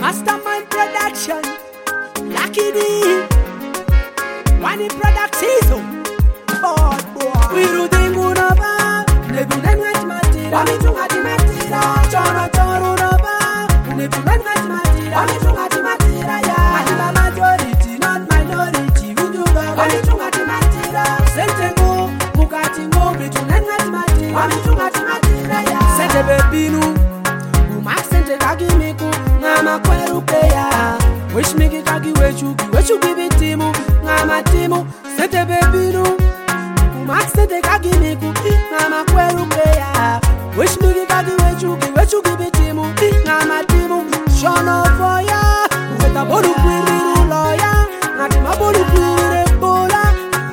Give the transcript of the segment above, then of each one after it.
Mastermind Production, Lucky D, Wani Product Season, Board Boy. We do the Munaba, Nebulan Matira, Wamitunga Matira, Choro Choro Naba, Nebulan Matira, Wamitunga Matira, ya, majority, not minority, we do the Wamitunga Matira, Sentengo, Mukatingo, Nebulan Matira, Wamitunga Matira, ya, Sente Bebinu, Umak Sente Kagimiku, Nama Kweru Peya, Wish me Kagi Wechu give it Timu, Nama Timu, Sente Bebinu, Umak Sente Kagimiku, Nama Kweru Peya, Wish me Kagi Wechu give it Timu, Nama Timu, Shono Foya, with a bolu query lawyer, not my bolu query bola.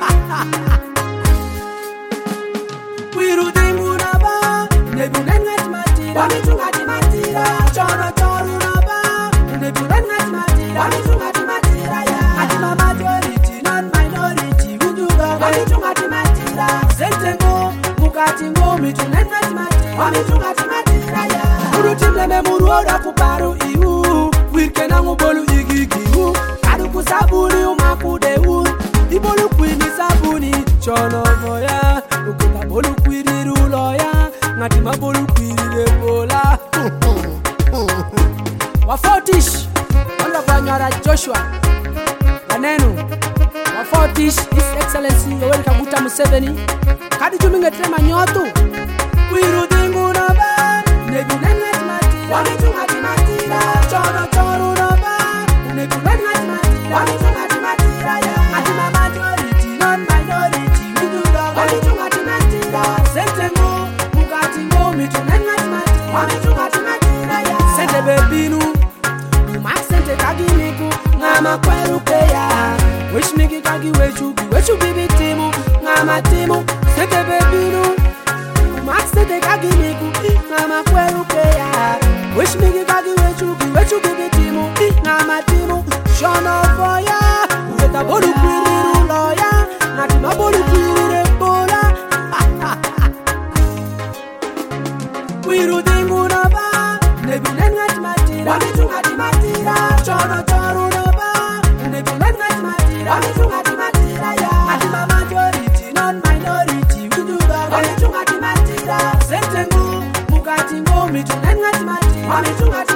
We do the Munaba, Nebulan Matira, Wamitunga Matira, Choro Choro Naba, Nebulan Matira, Wamitunga Matira, ya, majority, not minority, we do the Wamitunga Matira, Sentengo, Mukatingo, Nebulan Matira, Wamitunga Matira, ya, Urutimle Muruoda Kuparu Iu, Wirkenangu Bolu Igigiu, Kaduku Sabuni Umakude U, Ibolu Queen Sabuni, Chono Voya, Ukuta Bolu Queen Ruloya, Natima Bolu Queen Ebola. Wafortish, Wanda Banyara Joshua, Wanenu, Wafortish, His Excellency, Yoweri Kaguta Museveni, Kadi Juminga Trema Nyotu, Wiru Dingu Naba, Nebulan Matira, Wamitunga Matira, Choro Choro Naba, Nebulan Matira, Wamitunga Matira, Natima majority, not minority, we do the Wamitunga Matira, Sentengo, Mukatingo, Nebulan Matira, Wamitunga Matira, Sente Bebinu, Umak Sente Kagimiku, Nama Kweru Peya, Wish me Kagi Wechu give it Timu, Nama Timu, Sente Bebinu, Umak Sente Kagimiku, Nama Kweru Peya, Wish me Kagi Wechu give it Timu, Nama Timu, Shono Foya, with a bolu query lawyer, Natima bolu query bola. We do the Munaba, Nebulan Matira, Wamitunga Matira, Choro Choro Naba, Nebulan Matira, Wamitunga Matira, ya, majority, not minority, we do the Wamitunga Matira, Sentengo, Mukatingo, Nebulan Matira, Wamitunga